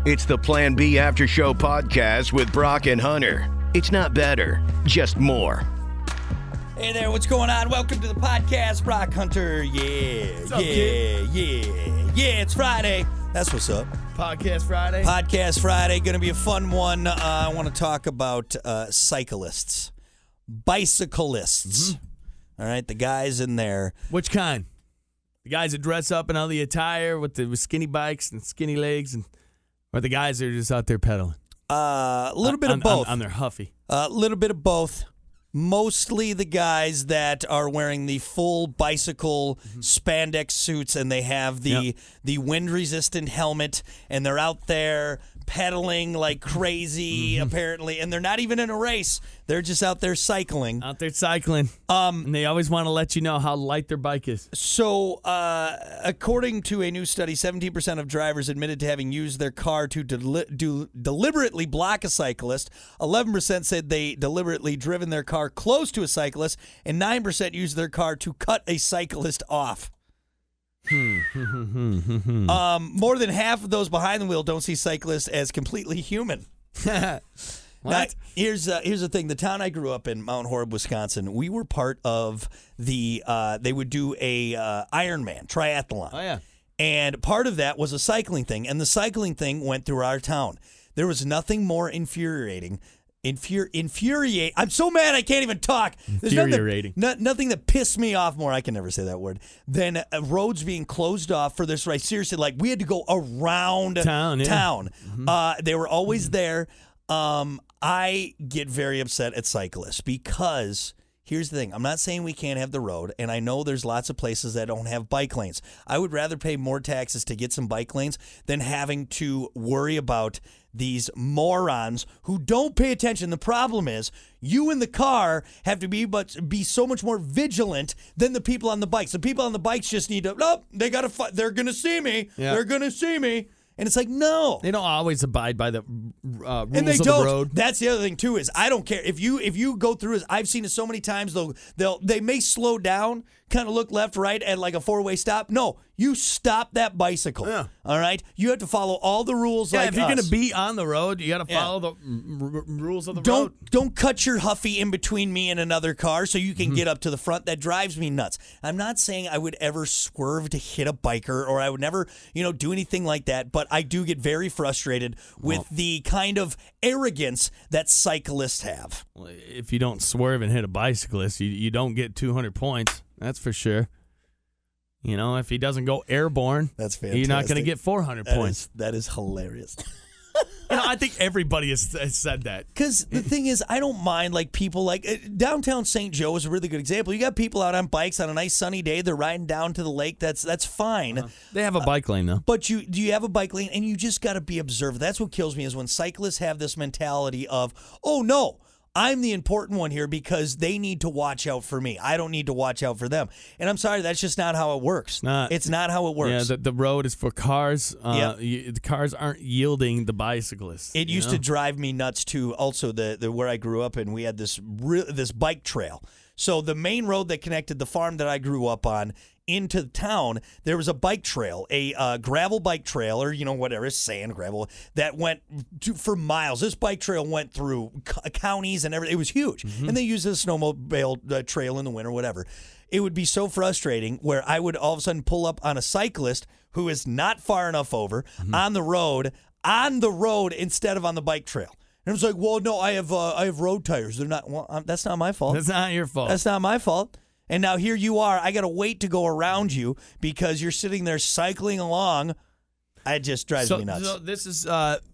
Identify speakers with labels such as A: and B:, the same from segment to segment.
A: It's the Plan B After Show podcast with Brock and Hunter. It's not better, just more.
B: Hey there, what's going on? Welcome to the podcast, Brock Hunter. Yeah,
C: What's up, kid?
B: yeah, it's Friday. That's what's up.
C: Podcast Friday.
B: Podcast Friday, going to be a fun one. I want to talk about cyclists, bicyclists. All right, the guys in there.
C: Which kind? The guys that dress up in all the attire with skinny bikes and skinny legs, or the guys that are just out there pedaling?
B: A little bit of both.
C: On their Huffy.
B: A little bit of both. Mostly the guys that are wearing the full bicycle spandex suits, and they have the wind-resistant helmet, and they're out there pedaling like crazy, apparently, and they're not even in a race. They're just out there cycling. And
C: they always want to let you know how light their bike is.
B: So, according to a new study, 17% of drivers admitted to having used their car to deliberately block a cyclist. 11% said they deliberately driven their car close to a cyclist, and 9% used their car to cut a cyclist off. More than half of those behind the wheel don't see cyclists as completely human.
C: What?
B: Now, here's the thing. The town I grew up in, Mount Horeb, Wisconsin, we were part of the, they would do a Ironman triathlon.
C: Oh, yeah.
B: And part of that was a cycling thing, and the cycling thing went through our town. There was nothing more infuriating. I'm so mad I can't even talk. There's nothing that pissed me off more, I can never say that word, than roads being closed off for this. Right? Seriously, like we had to go around town. They were always there. I get very upset at cyclists because here's the thing. I'm not saying we can't have the road, and I know there's lots of places that don't have bike lanes. I would rather pay more taxes to get some bike lanes than having to worry about these morons who don't pay attention. The problem is you in the car have to be so much more vigilant than the people on the bikes. The people on the bikes just need to, they got to, they're going to see me. Yeah. They're going to see me. And it's like, no.
C: They don't always abide by the rules
B: and they
C: of
B: don't.
C: the road.
B: That's the other thing, too, is I don't care. If you go through this, I've seen it so many times, they may slow down, kind of look left, right, at like a four-way stop. No, you stop that bicycle. Yeah. All right? You have to follow all the rules like
C: if you're
B: us.
C: going to be on the road, you got to follow the rules of the road.
B: Don't cut your Huffy in between me and another car so you can get up to the front. That drives me nuts. I'm not saying I would ever swerve to hit a biker or I would never, do anything like that, but I do get very frustrated with the kind of arrogance that cyclists have.
C: Well, if you don't swerve and hit a bicyclist, you don't get 200 points. That's for sure. If he doesn't go airborne,
B: that's fantastic.
C: You're not going to get 400 points.
B: That is hilarious.
C: I think everybody has said that.
B: Because the thing is, I don't mind people downtown St. Joe is a really good example. You got people out on bikes on a nice sunny day. They're riding down to the lake. That's fine.
C: They have a bike lane, though.
B: But do you have a bike lane? And you just got to be observant. That's what kills me is when cyclists have this mentality of, oh, no, I'm the important one here because they need to watch out for me. I don't need to watch out for them. And I'm sorry, that's just not how it works. It's not how it works.
C: Yeah, the road is for cars. The cars aren't yielding the bicyclists.
B: It used to drive me nuts too. Also, the where I grew up in, we had this bike trail. So the main road that connected the farm that I grew up on into town, there was a bike trail, a gravel bike trail, or whatever, sand, gravel, that went for miles. This bike trail went through counties and everything. It was huge. And they used a snowmobile trail in the winter, whatever. It would be so frustrating where I would all of a sudden pull up on a cyclist who is not far enough over on the road instead of on the bike trail. And it was like, well, no, I have road tires. They're not. Well, that's not my fault.
C: That's not your fault.
B: That's not my fault. And now here you are. I got to wait to go around you because you're sitting there cycling along. It just drives me nuts.
C: So this is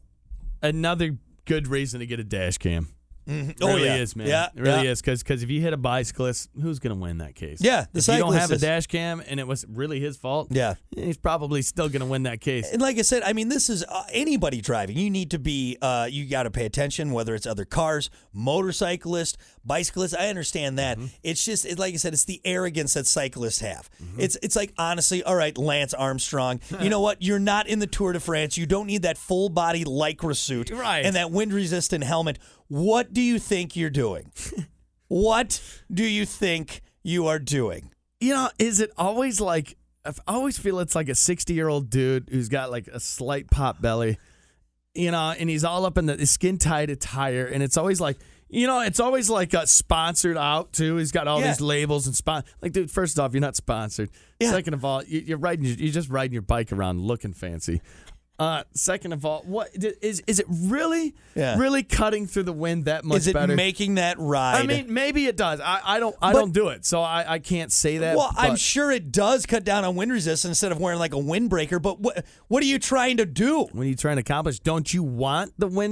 C: another good reason to get a dash cam. It really is, man.
B: Yeah,
C: it really is. Because if you hit a bicyclist, who's going to win that case?
B: Yeah,
C: if you don't have a dash cam and it was really his fault, he's probably still going to win that case.
B: And like I said, I mean, this is anybody driving. You need to be, you got to pay attention, whether it's other cars, motorcyclists, bicyclists. I understand that. It's just, like I said, it's the arrogance that cyclists have. It's like, honestly, all right, Lance Armstrong, you know what? You're not in the Tour de France. You don't need that full body Lycra suit and that wind resistant helmet. What do you think you're doing? What do you think you are doing?
C: Is it always I always feel it's like a 60-year-old dude who's got like a slight pop belly and he's all up in the skin-tight attire, and it's always like, it's always like sponsored out, too. He's got all these labels and like, dude, first off, you're not sponsored. Yeah. Second of all, you're just riding your bike around looking fancy. Second of all, what is it really cutting through the wind that much better?
B: Is it making that ride?
C: I mean, maybe it does. I don't do it, so I can't say that.
B: Well, I'm sure it does cut down on wind resistance instead of wearing like a windbreaker. But what are you trying to do?
C: What are you trying to accomplish? Don't you want the wind?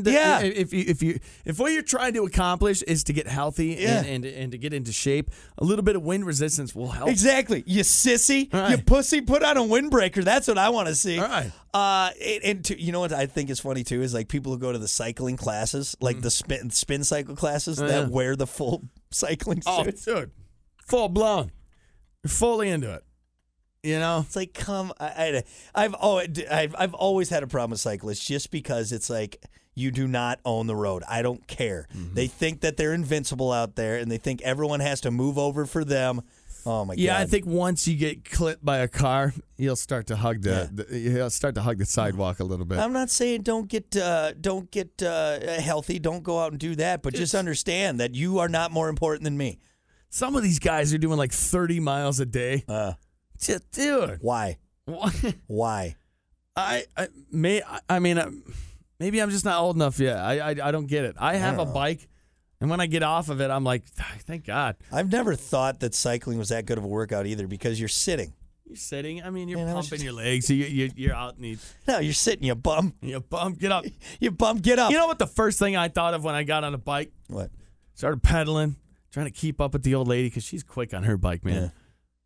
C: If what you're trying to accomplish is to get healthy and to get into shape, a little bit of wind resistance will help.
B: Exactly. You sissy, you pussy, put on a windbreaker. That's what I want to see.
C: All right.
B: You know what I think is funny too is like people who go to the cycling classes, like the spin cycle classes that wear the full cycling suits.
C: Oh, dude, full blown, you're fully into it.
B: It's like I've always had a problem with cyclists just because it's like you do not own the road. I don't care. Mm-hmm. They think that they're invincible out there, and they think everyone has to move over for them. Oh my God!
C: Yeah, I think once you get clipped by a car, you'll start to hug the sidewalk a little bit.
B: I'm not saying don't get healthy, don't go out and do that, but just understand that you are not more important than me.
C: Some of these guys are doing like 30 miles a day. Dude,
B: why? Why?
C: Maybe I'm just not old enough yet. I don't get it. I have a bike. And when I get off of it, I'm like, thank God.
B: I've never thought that cycling was that good of a workout either because you're sitting.
C: You're sitting. I mean, you're pumping your legs. You're out and
B: No, you're sitting, you bum.
C: You bum, get up.
B: You bum, get up.
C: You know what the first thing I thought of when I got on a bike?
B: What?
C: Started pedaling, trying to keep up with the old lady because she's quick on her bike, man. Yeah.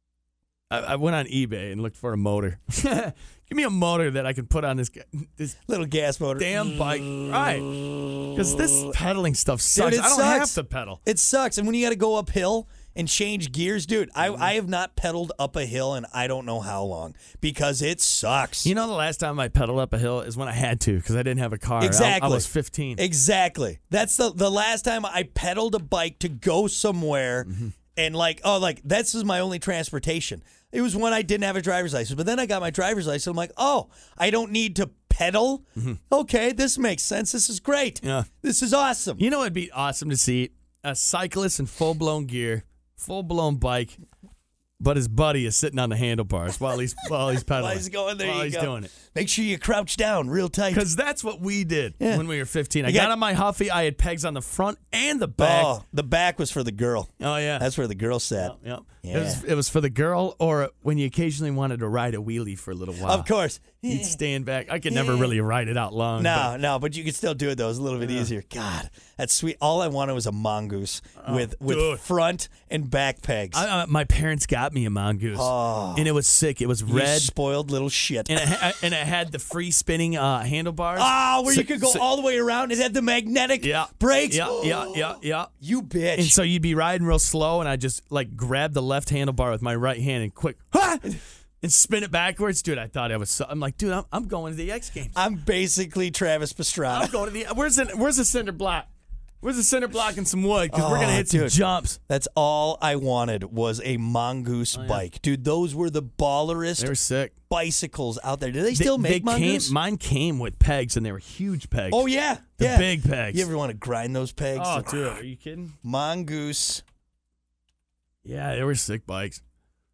C: I went on eBay and looked for a motor. Give me a motor that I can put on this
B: little gas motor.
C: Damn bike. Right. Because this pedaling stuff sucks.
B: Dude,
C: I don't have to pedal.
B: It sucks. And when you got to go uphill and change gears, dude, I have not pedaled up a hill in I don't know how long because it sucks.
C: You know, the last time I pedaled up a hill is when I had to because I didn't have a car.
B: Exactly.
C: I was 15.
B: Exactly. That's the last time I pedaled a bike to go somewhere and this is my only transportation. It was when I didn't have a driver's license. But then I got my driver's license. I'm like, I don't need to pedal. Mm-hmm. Okay, this makes sense. This is great.
C: Yeah.
B: This is awesome.
C: You know, it'd be awesome to see a cyclist in full-blown gear, full-blown bike, but his buddy is sitting on the handlebars while he's pedaling.
B: While he's going there,
C: while he's doing it.
B: Make sure you crouch down real tight.
C: Because that's what we did when we were 15. I got on my Huffy. I had pegs on the front and the back.
B: Oh, the back was for the girl.
C: Oh, yeah.
B: That's where the girl sat.
C: Yep. Yeah. It was for the girl or when you occasionally wanted to ride a wheelie for a little while.
B: Of course.
C: You'd stand back. I could never really ride it out long.
B: No, but you could still do it, though. It was a little bit easier. God, that's sweet. All I wanted was a mongoose with front and back pegs.
C: My parents got me a mongoose.
B: Oh.
C: And it was sick. It was red.
B: You spoiled little shit.
C: And it had the free spinning handlebars.
B: Oh, where you could go all the way around. It had the magnetic brakes.
C: Yeah.
B: You bitch.
C: And so you'd be riding real slow, and I just grab the left handlebar with my right hand and quick, and spin it backwards. Dude, I thought I was I'm like, dude, I'm going to the X Games.
B: I'm basically Travis Pastrana.
C: I'm going to the where's the center block? Where's the center block and some wood? Because we're going to hit some jumps.
B: That's all I wanted was a mongoose bike. Dude, those were the ballerest
C: they were sick.
B: Bicycles out there. Do they still make mongoose?
C: Mine came with pegs, and they were huge pegs.
B: Oh, yeah.
C: The big pegs.
B: You ever want to grind those pegs?
C: Oh, dude, are you kidding?
B: Mongoose.
C: Yeah, they were sick bikes.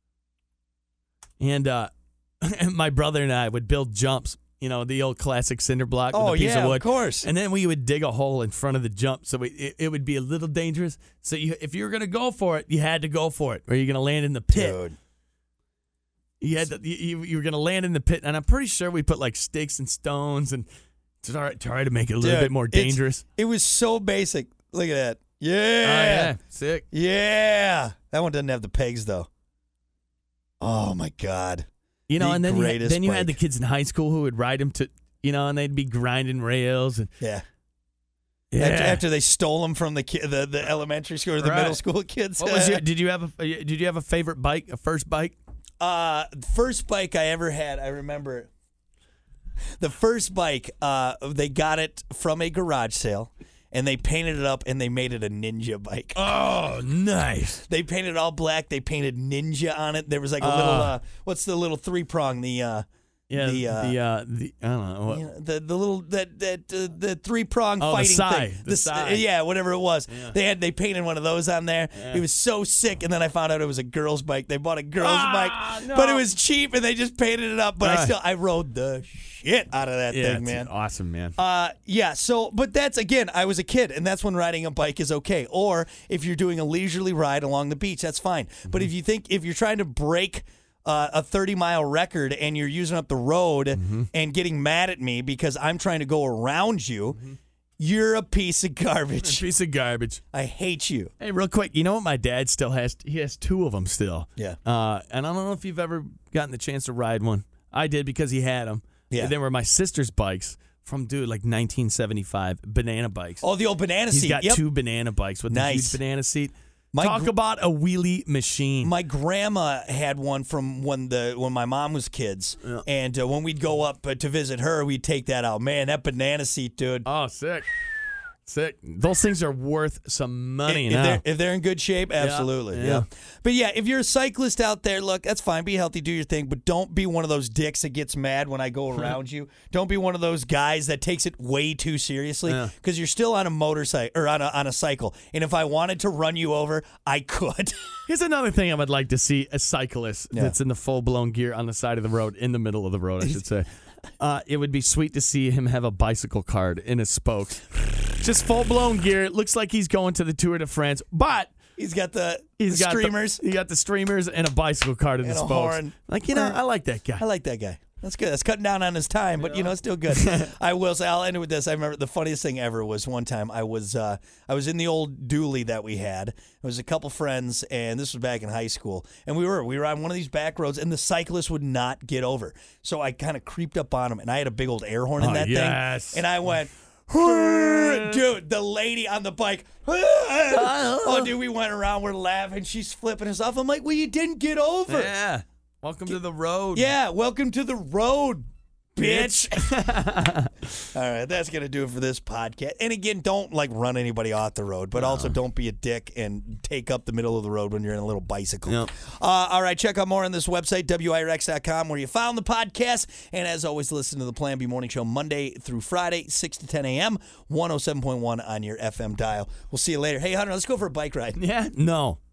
C: And my brother and I would build jumps. You know, the old classic cinder block with a piece of wood.
B: Of course.
C: And then we would dig a hole in front of the jump, so it would be a little dangerous. So if you were going to go for it, you had to go for it, or you're going to land in the pit.
B: Dude.
C: You were going to land in the pit, and I'm pretty sure we put sticks and stones and to try to make it a little bit more dangerous.
B: It was so basic. Look at that. Yeah.
C: Oh, yeah. Sick.
B: Yeah. That one doesn't have the pegs, though. Oh, my God.
C: You know, and then you had the kids in high school who would ride them to, and they'd be grinding rails. And
B: yeah. After they stole them from the elementary school or the middle school kids.
C: What was did you have a favorite bike, a first bike?
B: First bike I ever had, I remember. The first bike, they got it from a garage sale. And they painted it up, and they made it a ninja bike.
C: Oh, nice.
B: They painted it all black. They painted ninja on it. There was a little, what's the little three-prong? The
C: Yeah, I don't know.
B: The little the 3-prong fighting thing.
C: The sai.
B: Yeah, whatever it was.
C: Yeah.
B: They painted one of those on there.
C: Yeah.
B: It was so sick, and then I found out it was a girl's bike. They bought a girl's bike,
C: no.
B: but it was cheap, and they just painted it up. But I rode the shit out of that thing, man.
C: Awesome, man.
B: So, but that's, again, I was a kid, and that's when riding a bike is okay. Or if you're doing a leisurely ride along the beach, that's fine. Mm-hmm. But if you're trying to break a 30-mile record and you're using up the road and getting mad at me because I'm trying to go around you, you're a piece of garbage.
C: A piece of garbage.
B: I hate you.
C: Hey, real quick, you know what my dad still has? He has 2 of them still.
B: Yeah.
C: And I don't know if you've ever gotten the chance to ride one. I did because he had them.
B: Yeah.
C: And they were my sister's bikes from, like 1975, banana bikes.
B: Oh, the old banana seat.
C: He's got 2 banana bikes with the huge banana seat. Talk about a wheelie machine.
B: My grandma had one from when my mom was kids, and when we'd go up to visit her, we'd take that out. Man, that banana seat, dude.
C: Oh, sick. Those things are worth some money now.
B: If they're in good shape, absolutely. Yeah. But yeah, if you're a cyclist out there, look, that's fine. Be healthy, do your thing, but don't be one of those dicks that gets mad when I go around you. Don't be one of those guys that takes it way too seriously, because you're still on a motorcycle or on a cycle. And if I wanted to run you over, I could.
C: Here's another thing I would like to see: a cyclist that's in the full-blown gear on the side of the road, in the middle of the road, I should say. It would be sweet to see him have a bicycle card in his spokes. Just full-blown gear. It looks like he's going to the Tour de France, but
B: he's got the streamers.
C: He got the streamers and a bicycle card in the spokes.
B: Horn.
C: Like, I like that guy.
B: I like that guy. That's good. That's cutting down on his time, but it's still good. I will say, I'll end it with this. I remember the funniest thing ever was one time I was in the old dually that we had. It was a couple friends, and this was back in high school, and we were on one of these back roads, and the cyclist would not get over. So I kind of creeped up on him, and I had a big old air horn in that thing, and I went, dude, the lady on the bike, oh, dude, we went around, we're laughing, she's flipping us off. I'm like, well, you didn't get over.
C: Yeah. Welcome to the road.
B: Yeah, welcome to the road, bitch. All right, that's going to do it for this podcast. And again, don't run anybody off the road, but also don't be a dick and take up the middle of the road when you're in a little bicycle.
C: Yep.
B: All right, check out more on this website, WIRX.com, where you found the podcast. And as always, listen to the Plan B Morning Show Monday through Friday, 6 to 10 a.m., 107.1 on your FM dial. We'll see you later. Hey, Hunter, let's go for a bike ride.
C: Yeah? No.